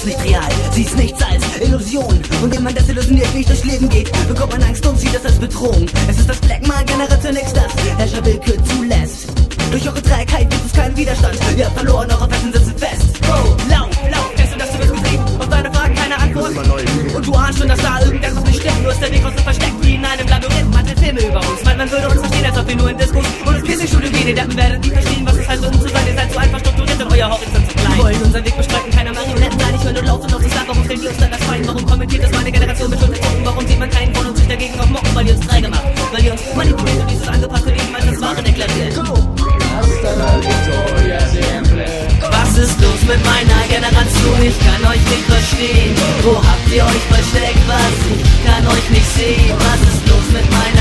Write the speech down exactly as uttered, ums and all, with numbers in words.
ist nicht real, sie ist nichts als Illusion. Und wenn man desillusioniert nicht durchs Leben geht, bekommt man Angst und sieht das als Bedrohung. Es ist das Blackman-Generation X, das Herrscher Willkür zulässt. Durch eure Trägheit gibt es keinen Widerstand. Ihr habt verloren, eure Fetzen sitzen fest. Oh, lauf, lauf, fest und das du wirst getrieben. Auf deine Fragen keine Antwort. Und du ahnst schon, dass da irgendetwas nicht stimmt. Nur ist der Weg aus dem Versteck wie in einem Labyrinth. Man hat Filme über uns, weil man würde uns verstehen, als ob wir nur in Diskus und ins Kissing-Studio gehen. Ihr Deppen werdet nie verstehen, was es heißt, um zu sein. Ihr seid so einfach strukturiert und euer Horizont zu klein. Wir wollen unseren Weg bestreiten, keine Marionetten sein. Ich höre nur laut und auf das Land. Warum stellt ihr uns dann das Fein? Warum kommentiert das meine Generation mit Schulterzucken? Warum sieht man keinen von uns sich dagegen auf Mocken? Weil ihr uns träge macht, weil ihr uns manipuliert und dieses angepasste Leben als das Wahre deklariert. Was ist los mit meiner Generation? Ich kann euch nicht verstehen. Wo habt ihr euch versteckt? Was? Ich kann euch nicht sehen. Was ist los mit meiner